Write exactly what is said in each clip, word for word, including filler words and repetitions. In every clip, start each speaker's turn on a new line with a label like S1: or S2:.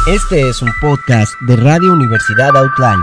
S1: Este es un podcast de Radio Universidad Outline.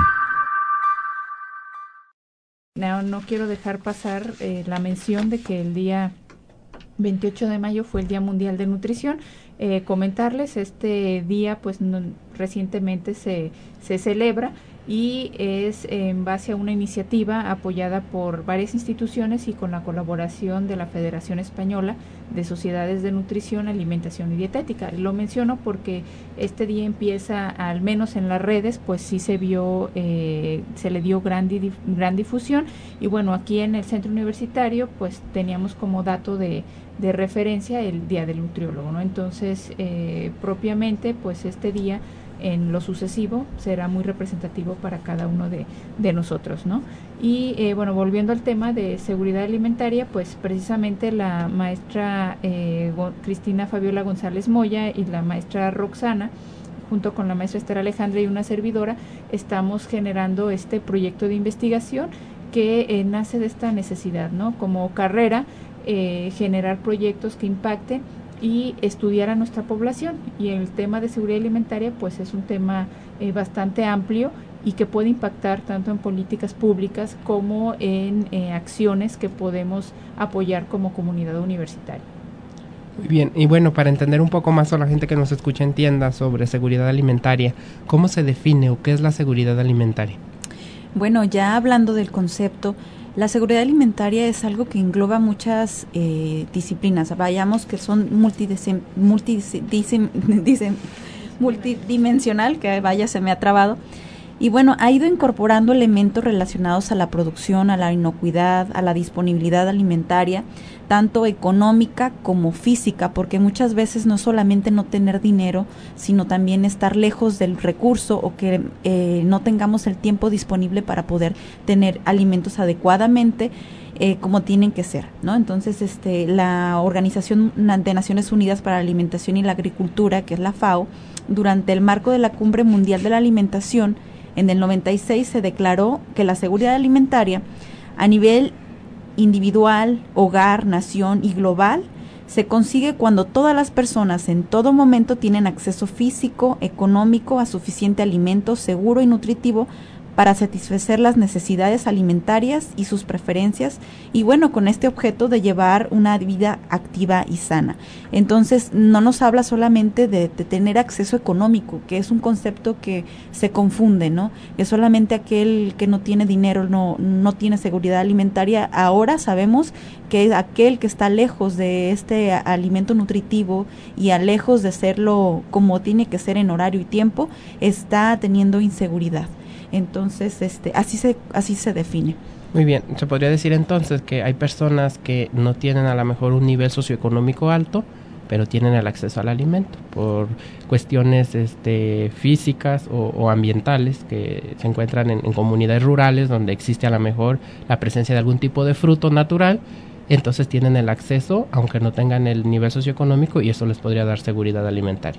S2: No, no quiero dejar pasar eh, la mención de que el día veintiocho de mayo fue el Día Mundial de Nutrición. Eh, comentarles, este día pues no, recientemente se, se celebra y es en base a una iniciativa apoyada por varias instituciones y con la colaboración de la Federación Española de Sociedades de Nutrición, Alimentación y Dietética. Lo menciono porque este día empieza, al menos en las redes, pues sí se vio, eh, se le dio gran, di- gran difusión, y bueno, aquí en el centro universitario pues teníamos como dato de, de referencia el Día del Nutriólogo, ¿no? Entonces, eh, propiamente pues este día en lo sucesivo será muy representativo para cada uno de, de nosotros, ¿no? Y eh, bueno, volviendo al tema de seguridad alimentaria, pues precisamente la maestra eh, Cristina Fabiola González Moya y la maestra Roxana, junto con la maestra Esther Alejandra y una servidora, estamos generando este proyecto de investigación que eh, nace de esta necesidad, ¿no? Como carrera, eh, generar proyectos que impacten y estudiar a nuestra población, y el tema de seguridad alimentaria pues es un tema eh, bastante amplio y que puede impactar tanto en políticas públicas como en eh, acciones que podemos apoyar como comunidad universitaria.
S3: Muy bien, y bueno, para entender un poco más, o la gente que nos escucha entienda sobre seguridad alimentaria, ¿cómo se define o qué es la seguridad alimentaria?
S4: Bueno, ya hablando del concepto, la seguridad alimentaria es algo que engloba muchas eh, disciplinas, vayamos que son multidisem, multidisem, disem, multidimensional, que vaya se me ha trabado, y bueno, ha ido incorporando elementos relacionados a la producción, a la inocuidad, a la disponibilidad alimentaria, tanto económica como física, porque muchas veces no solamente no tener dinero, sino también estar lejos del recurso o que eh, no tengamos el tiempo disponible para poder tener alimentos adecuadamente eh, como tienen que ser, ¿no? Entonces, este, la Organización de Naciones Unidas para la Alimentación y la Agricultura, que es la FAO, durante el marco de la Cumbre Mundial de la Alimentación, en el noventa y seis se declaró que la seguridad alimentaria a nivel individual, hogar, nación y global se consigue cuando todas las personas en todo momento tienen acceso físico, económico a suficiente alimento seguro y nutritivo para satisfacer las necesidades alimentarias y sus preferencias, y bueno, con este objeto de llevar una vida activa y sana. Entonces, no nos habla solamente de, de tener acceso económico, que es un concepto que se confunde, ¿no? Que solamente aquel que no tiene dinero no, no tiene seguridad alimentaria. Ahora sabemos que aquel que está lejos de este alimento nutritivo y a lejos de serlo como tiene que ser en horario y tiempo, está teniendo inseguridad. Entonces, este, así se, así se define.
S3: Muy bien, se podría decir entonces que hay personas que no tienen a lo mejor un nivel socioeconómico alto, pero tienen el acceso al alimento por cuestiones este, físicas o, o ambientales, que se encuentran en, en comunidades rurales donde existe a lo mejor la presencia de algún tipo de fruto natural. Entonces tienen el acceso, aunque no tengan el nivel socioeconómico, y eso les podría dar seguridad alimentaria.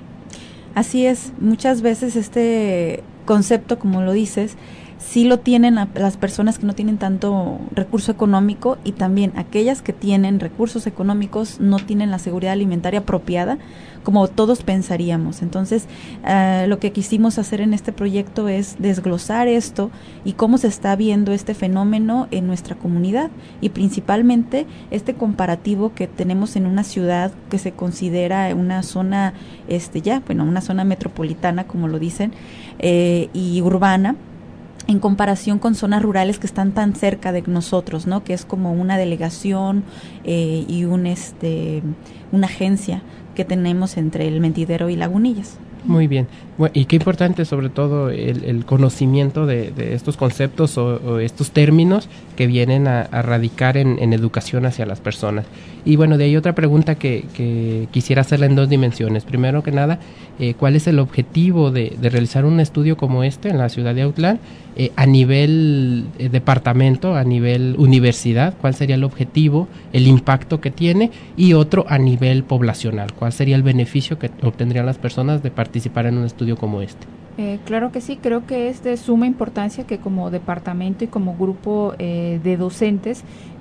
S4: Así es, muchas veces este concepto, como lo dices, sí lo tienen a las personas que no tienen tanto recurso económico, y también aquellas que tienen recursos económicos no tienen la seguridad alimentaria apropiada, como todos pensaríamos. Entonces, uh, lo que quisimos hacer en este proyecto es desglosar esto y cómo se está viendo este fenómeno en nuestra comunidad, y principalmente este comparativo que tenemos en una ciudad que se considera una zona, este ya, bueno, una zona metropolitana, como lo dicen, eh, y urbana, en comparación con zonas rurales que están tan cerca de nosotros, ¿no? Que es como una delegación eh, y un este una agencia que tenemos entre el Mentidero y Lagunillas.
S3: Muy bien. Bueno, y qué importante sobre todo el, el conocimiento de, de estos conceptos o, o estos términos que vienen a, a radicar en, en educación hacia las personas. Y bueno, de ahí otra pregunta que, que quisiera hacerla en dos dimensiones. Primero que nada, eh, ¿cuál es el objetivo de, de realizar un estudio como este en la ciudad de Autlán eh, a nivel eh, departamento, a nivel universidad? ¿Cuál sería el objetivo, el impacto que tiene? Y otro a nivel poblacional, ¿cuál sería el beneficio que obtendrían las personas de participar en un estudio como este?
S2: Eh, claro que sí, creo que es de suma importancia que como departamento y como grupo eh, de docentes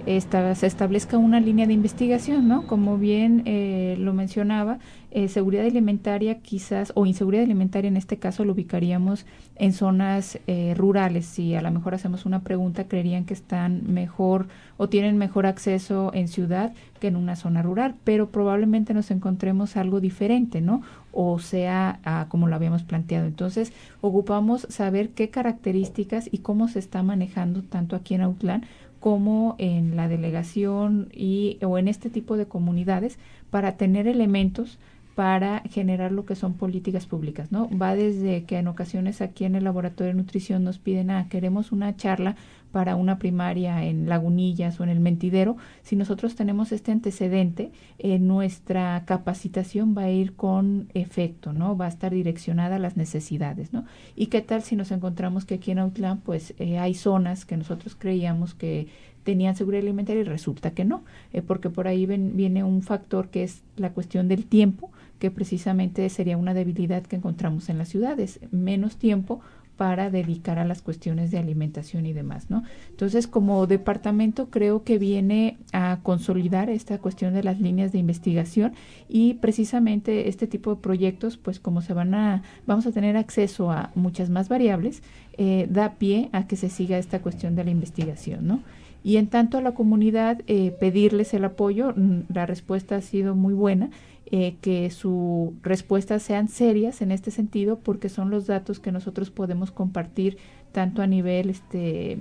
S2: esta, se establezca una línea de investigación, ¿no? Como bien eh, lo mencionaba, eh, seguridad alimentaria quizás, o inseguridad alimentaria en este caso, lo ubicaríamos en zonas eh, rurales. Si a lo mejor hacemos una pregunta, creerían que están mejor o tienen mejor acceso en ciudad que en una zona rural, pero probablemente nos encontremos algo diferente, ¿no? O sea, ah, como lo habíamos planteado. Entonces, ocupamos saber qué características y cómo se está manejando tanto aquí en Autlán como en la delegación y o en este tipo de comunidades para tener elementos para generar lo que son políticas públicas, ¿no? Va desde que en ocasiones aquí en el laboratorio de nutrición nos piden, ah, queremos una charla para una primaria en Lagunillas o en el Mentidero. Si nosotros tenemos este antecedente, eh, nuestra capacitación va a ir con efecto, ¿no? Va a estar direccionada a las necesidades, ¿no? ¿Y qué tal si nos encontramos que aquí en Autlán, pues, eh, hay zonas que nosotros creíamos que tenían seguridad alimentaria y resulta que no, eh, porque por ahí ven, viene un factor que es la cuestión del tiempo, que precisamente sería una debilidad que encontramos en las ciudades, menos tiempo para dedicar a las cuestiones de alimentación y demás, ¿no? Entonces, como departamento creo que viene a consolidar esta cuestión de las líneas de investigación y precisamente este tipo de proyectos, pues como se van a, vamos a tener acceso a muchas más variables, eh, da pie a que se siga esta cuestión de la investigación, ¿no? Y en tanto a la comunidad, eh, pedirles el apoyo, la respuesta ha sido muy buena, eh, que sus respuestas sean serias en este sentido, porque son los datos que nosotros podemos compartir tanto a nivel este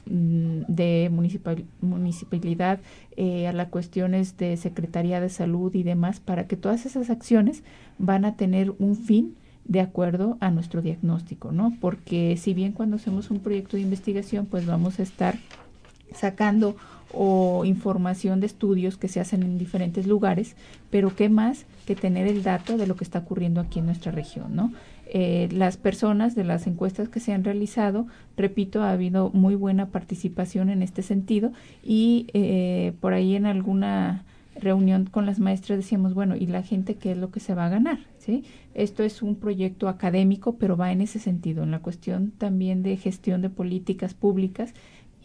S2: de municipal, municipalidad, eh, a las cuestiones de Secretaría de Salud y demás, para que todas esas acciones van a tener un fin de acuerdo a nuestro diagnóstico, ¿no? Porque si bien cuando hacemos un proyecto de investigación, pues vamos a estar sacando o información de estudios que se hacen en diferentes lugares, pero qué más que tener el dato de lo que está ocurriendo aquí en nuestra región, ¿no? Eh, las personas de las encuestas que se han realizado, repito, ha habido muy buena participación en este sentido y eh, por ahí en alguna reunión con las maestras decíamos, bueno, ¿y la gente qué es lo que se va a ganar? ¿Sí? Esto es un proyecto académico, pero va en ese sentido, en la cuestión también de gestión de políticas públicas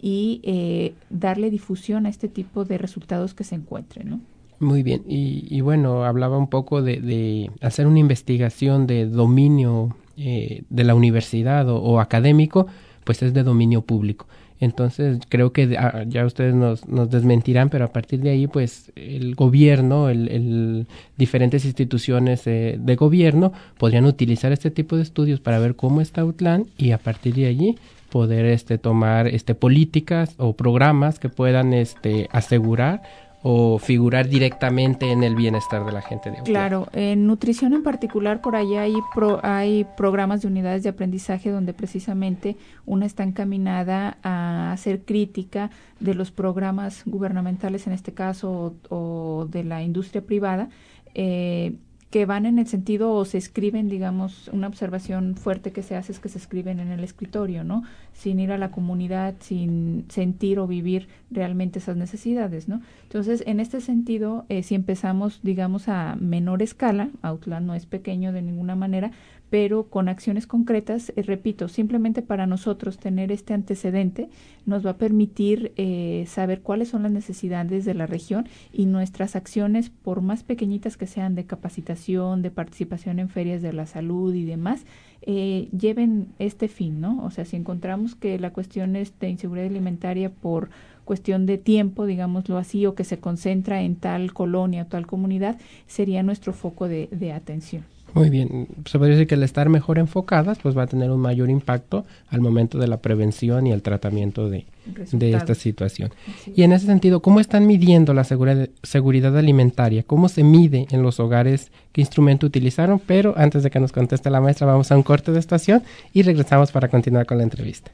S2: y eh, darle difusión a este tipo de resultados que se encuentren, ¿no?
S3: Muy bien, y, y bueno, hablaba un poco de, de hacer una investigación de dominio eh, de la universidad o, o académico, pues es de dominio público. Entonces creo que ah, ya ustedes nos, nos desmentirán, pero a partir de ahí pues el gobierno, el, el diferentes instituciones eh, de gobierno podrían utilizar este tipo de estudios para ver cómo está Autlán y a partir de allí poder este tomar este políticas o programas que puedan este asegurar o figurar directamente en el bienestar de la gente de Autlán.
S2: Claro, en nutrición en particular por allá hay pro, hay programas de unidades de aprendizaje donde precisamente una está encaminada a hacer crítica de los programas gubernamentales en este caso o, o de la industria privada, eh, que van en el sentido o se escriben, digamos, una observación fuerte que se hace es que se escriben en el escritorio, ¿no? Sin ir a la comunidad, sin sentir o vivir realmente esas necesidades, ¿no? Entonces, en este sentido, eh, si empezamos, digamos, a menor escala, Autlán no es pequeño de ninguna manera, pero con acciones concretas, eh, repito, simplemente para nosotros tener este antecedente nos va a permitir eh, saber cuáles son las necesidades de la región y nuestras acciones, por más pequeñitas que sean de capacitación, de participación en ferias de la salud y demás, eh, lleven este fin, ¿no? O sea, si encontramos que la cuestión es de inseguridad alimentaria por cuestión de tiempo, digámoslo así, o que se concentra en tal colonia o tal comunidad, sería nuestro foco de, de atención.
S3: Muy bien, se puede decir que al estar mejor enfocadas, pues va a tener un mayor impacto al momento de la prevención y el tratamiento de, de esta situación. Sí. Y en ese sentido, ¿cómo están midiendo la seguridad, seguridad alimentaria? ¿Cómo se mide en los hogares? ¿Qué instrumento utilizaron? Pero antes de que nos conteste la maestra, vamos a un corte de estación y regresamos para continuar con la entrevista.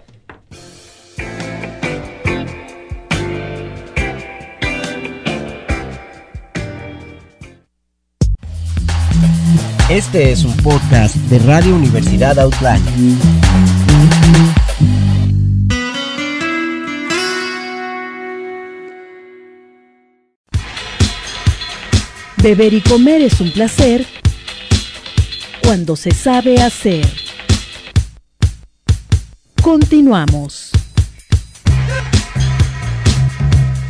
S1: Este es un podcast de Radio Universidad Autlán.
S5: Beber y comer es un placer cuando se sabe hacer. Continuamos.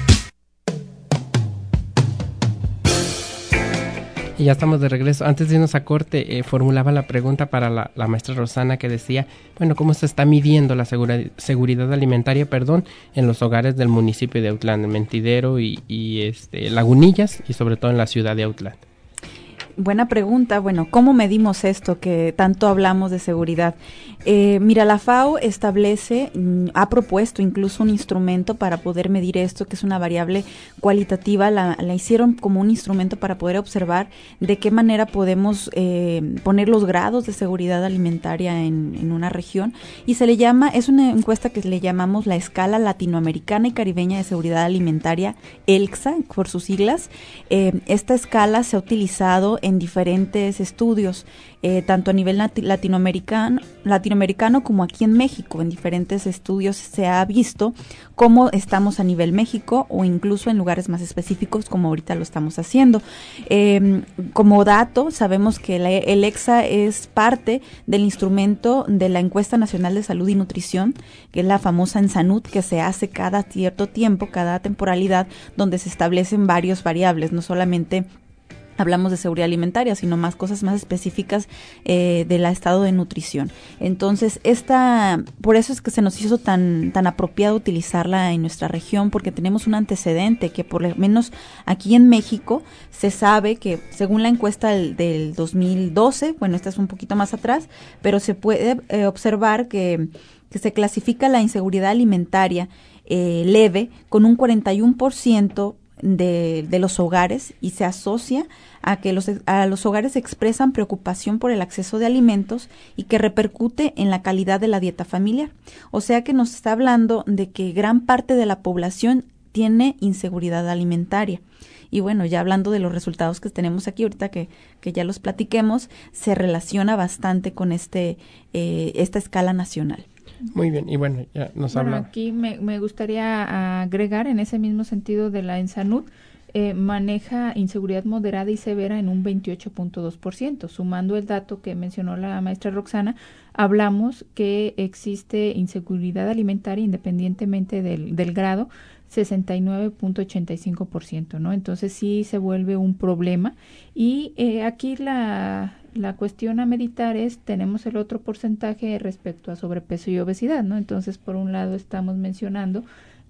S3: Y ya estamos de regreso. Antes de irnos a corte, eh, formulaba la pregunta para la, la maestra Roxana, que decía, bueno, ¿cómo se está midiendo la segura, seguridad alimentaria, perdón, en los hogares del municipio de Autlán, Mentidero y, y este, Lagunillas, y sobre todo en la ciudad de Autlán?
S4: Buena pregunta. Bueno, ¿cómo medimos esto que tanto hablamos de seguridad? Eh, mira, la FAO establece, ha propuesto incluso un instrumento para poder medir esto, que es una variable cualitativa. La, la hicieron como un instrumento para poder observar de qué manera podemos eh, poner los grados de seguridad alimentaria en, en una región. Y se le llama, es una encuesta que le llamamos la Escala Latinoamericana y Caribeña de Seguridad Alimentaria, ELCSA, por sus siglas. Eh, esta escala se ha utilizado en diferentes estudios, eh, tanto a nivel nat- latinoamericano, latinoamericano como aquí en México. En diferentes estudios se ha visto cómo estamos a nivel México o incluso en lugares más específicos como ahorita lo estamos haciendo. Eh, como dato, sabemos que la, el ELCSA es parte del instrumento de la Encuesta Nacional de Salud y Nutrición, que es la famosa ENSANUD, que se hace cada cierto tiempo, cada temporalidad, donde se establecen varios variables, no solamente hablamos de seguridad alimentaria, sino más cosas más específicas eh, del estado de nutrición. Entonces, esta, por eso es que se nos hizo tan, tan apropiado utilizarla en nuestra región, porque tenemos un antecedente que por lo menos aquí en México se sabe que según la encuesta del, del dos mil doce, bueno, esta es un poquito más atrás, pero se puede eh, observar que, que se clasifica la inseguridad alimentaria eh, leve con un cuarenta y uno por ciento De, de los hogares, y se asocia a que los, a los hogares expresan preocupación por el acceso de alimentos y que repercute en la calidad de la dieta familiar. O sea que nos está hablando de que gran parte de la población tiene inseguridad alimentaria. Y bueno, ya hablando de los resultados que tenemos aquí, ahorita que, que ya los platiquemos, se relaciona bastante con este eh, esta escala nacional.
S3: Muy bien, y bueno, ya nos
S2: bueno,
S3: habla.
S2: Aquí me, me gustaría agregar en ese mismo sentido de la ENSANUD, eh, maneja inseguridad moderada y severa en un veintiocho punto dos por ciento. Sumando el dato que mencionó la maestra Roxana, hablamos que existe inseguridad alimentaria independientemente del, del grado, sesenta y nueve punto ochenta y cinco por ciento, ¿no? Entonces sí se vuelve un problema. Y eh, aquí la... La cuestión a meditar es, tenemos el otro porcentaje respecto a sobrepeso y obesidad, ¿no? Entonces, por un lado estamos mencionando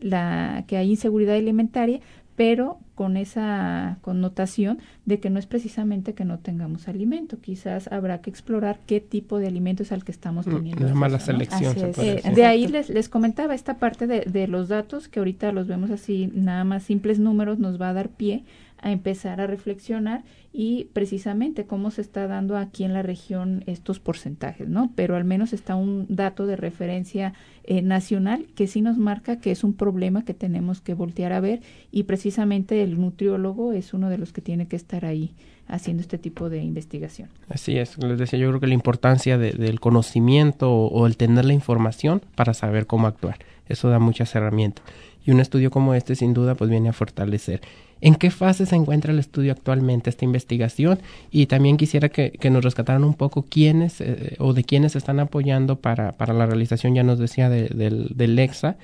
S2: la que hay inseguridad alimentaria, pero con esa connotación de que no es precisamente que no tengamos alimento. Quizás habrá que explorar qué tipo de alimento es al que estamos teniendo.
S3: Una mala
S2: acceso, ¿no?
S3: selección. Se puede
S2: Eh,
S3: decir.
S2: de ahí les, les comentaba esta parte de, de los datos, que ahorita los vemos así, nada más simples números, nos va a dar pie a empezar a reflexionar y precisamente cómo se está dando aquí en la región estos porcentajes, ¿no? Pero al menos está un dato de referencia eh, nacional que sí nos marca que es un problema que tenemos que voltear a ver, y precisamente el nutriólogo es uno de los que tiene que estar ahí haciendo este tipo de investigación.
S3: Así es, les decía, yo creo que la importancia de, del conocimiento o, o el tener la información para saber cómo actuar, eso da muchas herramientas. Y un estudio como este sin duda pues viene a fortalecer. ¿En qué fase se encuentra el estudio actualmente, esta investigación? Y también quisiera que, que nos rescataran un poco quiénes eh, o de quiénes están apoyando para, para la realización, ya nos decía, de, del, del ELCSA,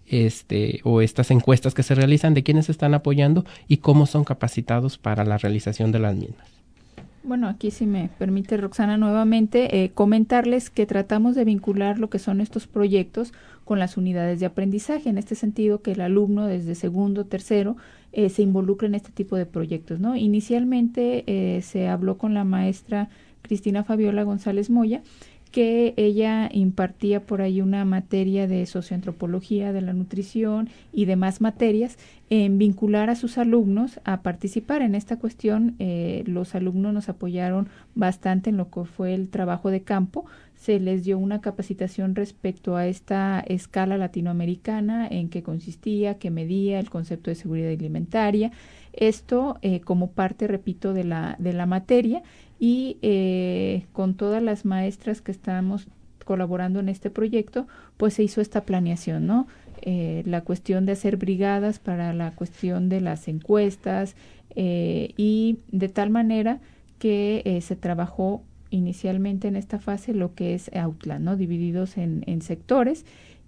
S3: este, o estas encuestas que se realizan, de quiénes están apoyando y cómo son capacitados para la realización de las mismas.
S2: Bueno, aquí si me permite, Roxana, nuevamente eh, comentarles que tratamos de vincular lo que son estos proyectos con las unidades de aprendizaje, en este sentido que el alumno desde segundo, tercero, eh, se involucre en este tipo de proyectos, ¿no? Inicialmente eh, se habló con la maestra Cristina Fabiola González Moya, que ella impartía por ahí una materia de socioantropología de la nutrición y demás materias, en vincular a sus alumnos a participar en esta cuestión. Eh, los alumnos nos apoyaron bastante en lo que fue el trabajo de campo. Se les dio una capacitación respecto a esta escala latinoamericana, en qué consistía, qué medía, el concepto de seguridad alimentaria. Esto eh, como parte, repito, de la, de la materia. Y eh, con todas las maestras que estamos colaborando en este proyecto, pues se hizo esta planeación, ¿no? Eh, la cuestión de hacer brigadas para la cuestión de las encuestas, eh, y de tal manera que eh, se trabajó inicialmente en esta fase lo que es Autlán, ¿no? Divididos en, en sectores,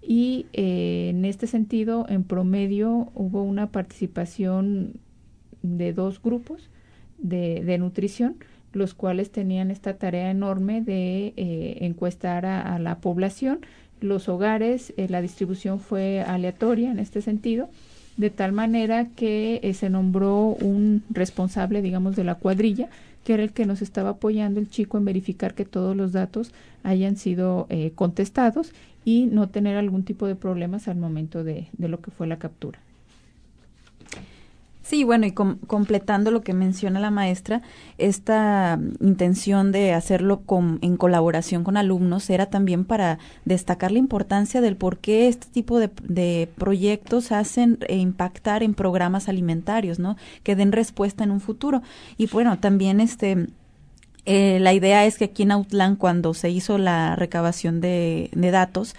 S2: y eh, en este sentido, en promedio, hubo una participación de dos grupos de, de nutrición, los cuales tenían esta tarea enorme de eh, encuestar a, a la población, los hogares. Eh, la distribución fue aleatoria en este sentido, de tal manera que eh, se nombró un responsable, digamos, de la cuadrilla, que era el que nos estaba apoyando el chico en verificar que todos los datos hayan sido eh, contestados y no tener algún tipo de problemas al momento de, de lo que fue la captura.
S4: Sí, bueno, y com- completando lo que menciona la maestra, esta intención de hacerlo con, en colaboración con alumnos era también para destacar la importancia del por qué este tipo de, de proyectos hacen e impactar en programas alimentarios, ¿no? Que den respuesta en un futuro. Y bueno, también este... Eh, la idea es que aquí en Autlán, cuando se hizo la recabación de, de datos,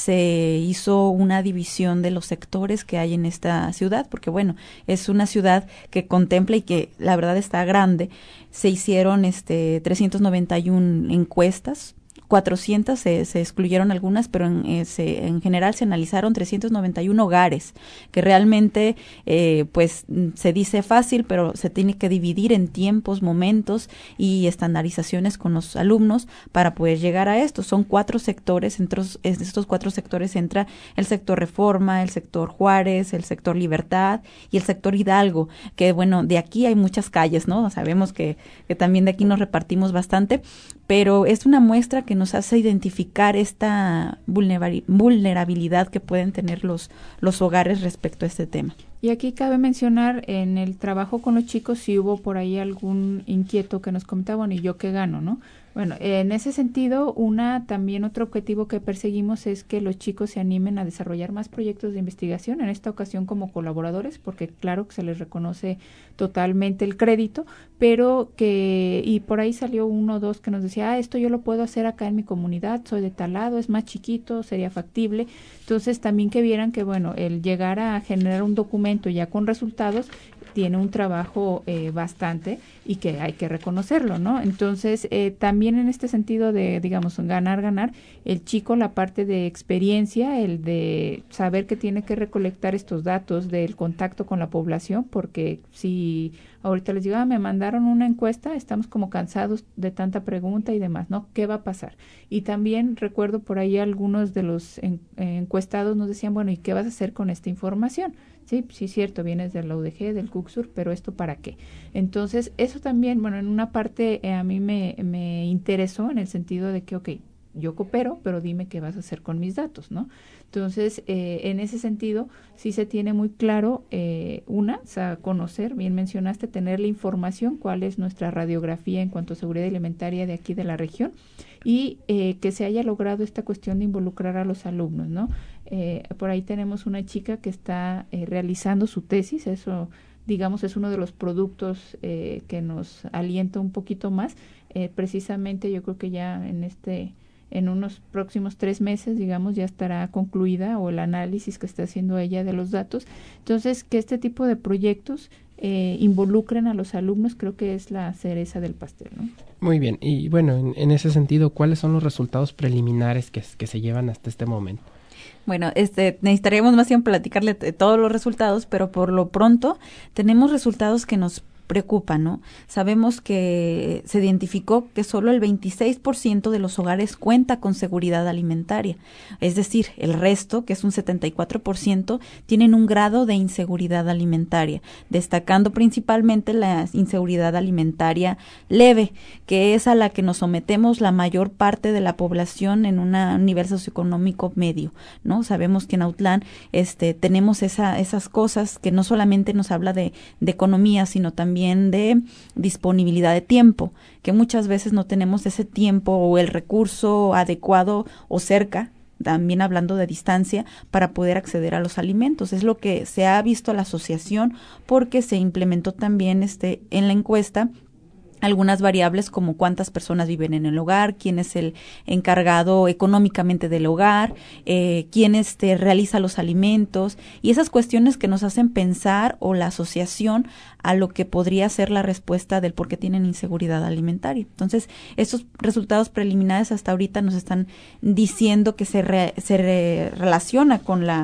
S4: se hizo una división de los sectores que hay en esta ciudad, porque bueno, es una ciudad que contempla y que la verdad está grande. Se hicieron este trescientas noventa y una encuestas, cuatrocientas se, se excluyeron algunas, pero en, eh, se, en general se analizaron trescientos noventa y uno hogares, que realmente eh, pues se dice fácil, pero se tiene que dividir en tiempos, momentos y estandarizaciones con los alumnos para poder llegar a esto. Son cuatro sectores, entre estos cuatro sectores entra el sector Reforma, el sector Juárez, el sector Libertad y el sector Hidalgo, que bueno, de aquí hay muchas calles, ¿no? Sabemos que, que también de aquí nos repartimos bastante, pero es una muestra que nos hace identificar esta vulnerabilidad que pueden tener los, los hogares respecto a este tema.
S2: Y aquí cabe mencionar, en el trabajo con los chicos, si hubo por ahí algún inquieto que nos comentaba, bueno, ¿y yo qué gano, no? Bueno, en ese sentido, una también otro objetivo que perseguimos es que los chicos se animen a desarrollar más proyectos de investigación, en esta ocasión como colaboradores, porque claro que se les reconoce totalmente el crédito, pero que, y por ahí salió uno o dos que nos decía, ah, esto yo lo puedo hacer acá en mi comunidad, soy de tal lado, es más chiquito, sería factible. Entonces también que vieran que, bueno, el llegar a generar un documento ya con resultados tiene un trabajo eh, bastante y que hay que reconocerlo, ¿no? Entonces, eh, también en este sentido de, digamos, ganar, ganar, el chico, la parte de experiencia, el de saber que tiene que recolectar estos datos del contacto con la población, porque si ahorita les digo, ah, me mandaron una encuesta, estamos como cansados de tanta pregunta y demás, ¿no? ¿Qué va a pasar? Y también recuerdo por ahí algunos de los en, eh, encuestados nos decían, bueno, ¿y qué vas a hacer con esta información? Sí, sí, cierto, vienes de la U D G, del CUCSUR, pero ¿esto para qué? Entonces, eso también, bueno, en una parte eh, a mí me, me interesó en el sentido de que, ok, yo coopero, pero dime qué vas a hacer con mis datos, ¿no? Entonces, eh, en ese sentido, sí se tiene muy claro, eh, una, o sea, conocer, bien mencionaste, tener la información, cuál es nuestra radiografía en cuanto a seguridad alimentaria de aquí de la región, y eh, que se haya logrado esta cuestión de involucrar a los alumnos, ¿no? Eh, por ahí tenemos una chica que está eh, realizando su tesis, eso digamos es uno de los productos eh, que nos alienta un poquito más, eh, precisamente yo creo que ya en este en unos próximos tres meses, digamos, ya estará concluida o el análisis que está haciendo ella de los datos. Entonces, que este tipo de proyectos eh, involucren a los alumnos, creo que es la cereza del pastel, ¿no?
S3: Muy bien, y bueno, en, en ese sentido, ¿cuáles son los resultados preliminares que, que se llevan hasta este momento?
S4: Bueno, este, necesitaríamos más bien platicarle t- todos los resultados, pero por lo pronto tenemos resultados que nos preocupa, ¿no? Sabemos que se identificó que solo el veintiséis por ciento de los hogares cuenta con seguridad alimentaria. Es decir, el resto, que es un setenta y cuatro por ciento, tienen un grado de inseguridad alimentaria, destacando principalmente la inseguridad alimentaria leve, que es a la que nos sometemos la mayor parte de la población en una, un nivel socioeconómico medio, ¿no? Sabemos que en Autlán este, tenemos esa, esas cosas que no solamente nos habla de, de economía, sino también de disponibilidad de tiempo, que muchas veces no tenemos ese tiempo o el recurso adecuado o cerca, también hablando de distancia, para poder acceder a los alimentos. Es lo que se ha visto a la asociación, porque se implementó también este en la encuesta algunas variables como cuántas personas viven en el hogar, quién es el encargado económicamente del hogar, eh, quién este, realiza los alimentos, y esas cuestiones que nos hacen pensar o la asociación a lo que podría ser la respuesta del por qué tienen inseguridad alimentaria. Entonces, estos resultados preliminares hasta ahorita nos están diciendo que se, re, se re, relaciona con la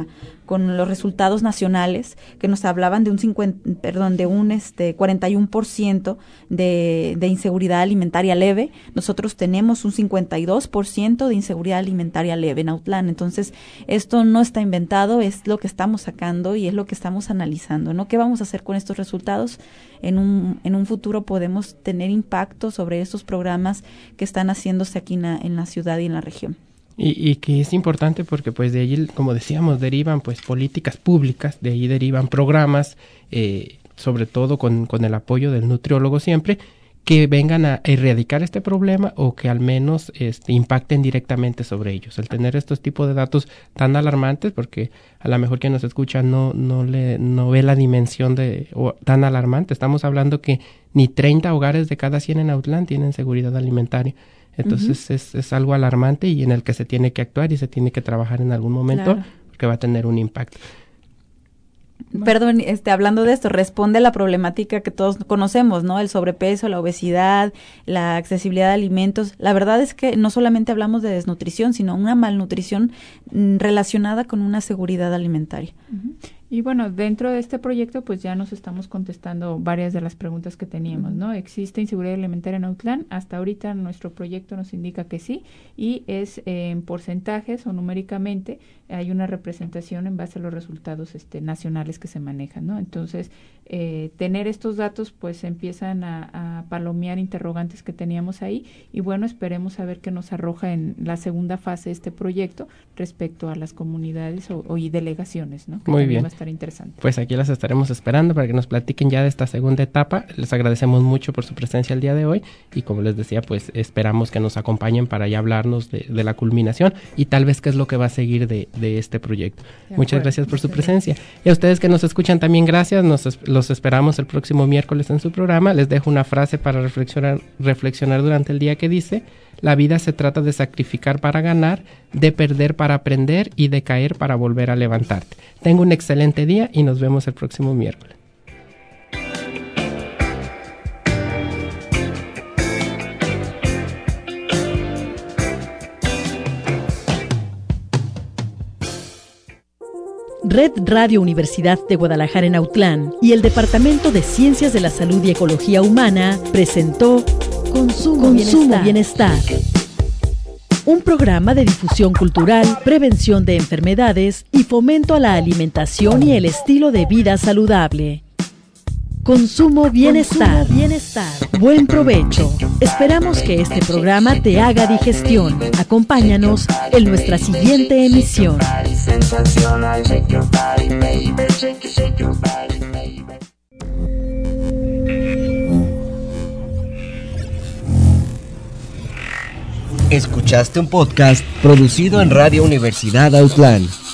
S4: con los resultados nacionales que nos hablaban de un cincuenta, perdón, de un este cuarenta y uno por ciento de, de inseguridad alimentaria leve. Nosotros tenemos un cincuenta y dos por ciento de inseguridad alimentaria leve en Autlán. Entonces, esto no está inventado, es lo que estamos sacando y es lo que estamos analizando, ¿no? ¿Qué vamos a hacer con estos resultados? En un, en un futuro podemos tener impacto sobre estos programas que están haciéndose aquí en la, en la ciudad y en la región.
S3: Y, y que es importante porque pues de ahí, como decíamos, derivan pues políticas públicas, de ahí derivan programas, eh, sobre todo con, con el apoyo del nutriólogo siempre, que vengan a erradicar este problema o que al menos este, impacten directamente sobre ellos. El tener estos tipos de datos tan alarmantes, porque a lo mejor quien nos escucha no no le no ve la dimensión de o, tan alarmante. Estamos hablando que ni treinta hogares de cada cien en Autlán tienen seguridad alimentaria. Entonces uh-huh. es, es algo alarmante y en el que se tiene que actuar y se tiene que trabajar en algún momento, claro, porque va a tener un impacto.
S4: Bueno. Perdón, este, hablando de esto, responde a la problemática que todos conocemos, ¿no? El sobrepeso, la obesidad, la accesibilidad de alimentos. La verdad es que no solamente hablamos de desnutrición, sino una malnutrición mm, relacionada con una seguridad alimentaria.
S2: Uh-huh. Y bueno, dentro de este proyecto pues ya nos estamos contestando varias de las preguntas que teníamos, ¿no? ¿Existe inseguridad alimentaria en Autlán? Hasta ahorita nuestro proyecto nos indica que sí, y es eh, en porcentajes o numéricamente hay una representación en base a los resultados este, nacionales que se manejan, ¿no? Entonces, eh, tener estos datos pues empiezan a, a palomear interrogantes que teníamos ahí y bueno, esperemos a ver qué nos arroja en la segunda fase de este proyecto respecto a las comunidades o, o y delegaciones, ¿no? Que
S3: Muy bien.
S2: Va a estar interesante.
S3: Pues aquí las estaremos esperando para que nos platiquen ya de esta segunda etapa. Les agradecemos mucho por su presencia el día de hoy y como les decía, pues esperamos que nos acompañen para ya hablarnos de, de la culminación y tal vez qué es lo que va a seguir de, de este proyecto. Muchas gracias por su presencia. Y a ustedes que nos escuchan también gracias, nos los esperamos el próximo miércoles en su programa. Les dejo una frase para reflexionar, reflexionar durante el día que dice: la vida se trata de sacrificar para ganar, de perder para aprender y de caer para volver a levantarte. Tenga un excelente día y nos vemos el próximo miércoles.
S5: Red Radio Universidad de Guadalajara en Autlán y el Departamento de Ciencias de la Salud y Ecología Humana presentó Consumo, Consumo Bienestar. Bienestar. Un programa de difusión cultural, prevención de enfermedades y fomento a la alimentación y el estilo de vida saludable. Consumo Bienestar. Consumo Bienestar. Buen provecho. Esperamos que este programa te haga digestión. Acompáñanos en nuestra siguiente emisión.
S1: Escuchaste un podcast producido en Radio Universidad Autlán.